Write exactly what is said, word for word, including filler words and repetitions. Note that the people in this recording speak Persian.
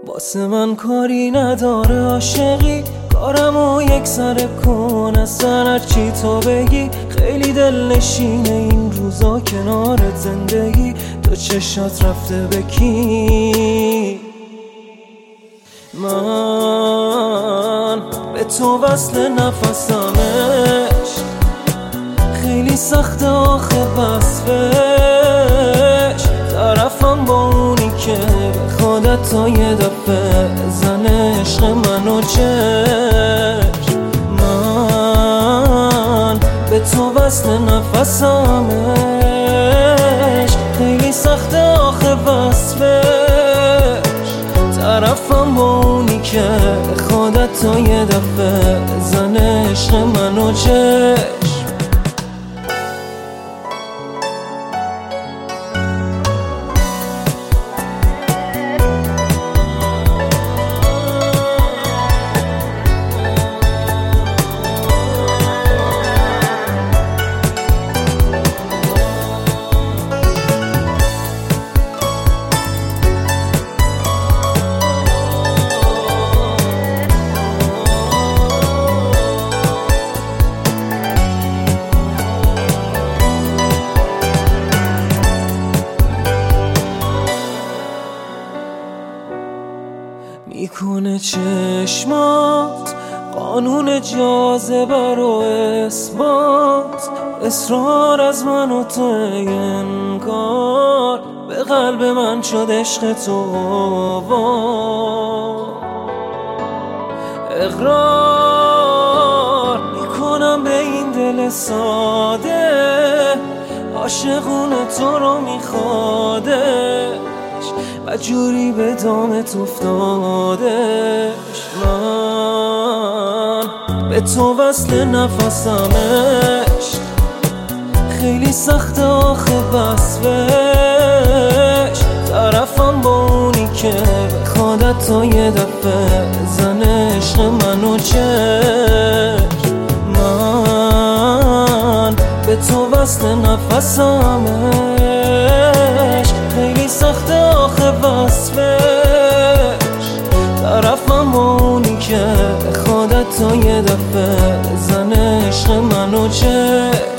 واسه من کاری نداره عاشقی، کارمو یک سر کن اصلا هرچی تو بگی. خیلی دل نشینه این روزا کنارت زندگی، تو چشات رفته به کی؟ من به تو وصل نفسمش، خیلی سخته آخه وصفش. طرفم با اونی که به خودت تا یه دفعه زنه عشق منو چشم. من به تو وصل نفسمش، خیلی سخته آخه وصفش. طرفم با اونی که خودت تا یه دفعه زنه عشق منو چشم. میکنه چشمات قانون جاذبه رو اثبات، اصرار از من و تو انکار، به قلب من شد عشق تو اقرار. میکنم به این دل ساده، عاشقونه تو رو میخوادش و جوری به دامت افتادش. من به تو وصل نفسمش، خیلی سخته آخه وصفش. طرفم با اونی که به خودت تا یه دفعه زنه عشق منو چشم. من به تو وصل نفسمش، خیلی سخته آخه وصفش. طرفم با اونی که خودت تا یه دفعه زنه عشق منو چشم.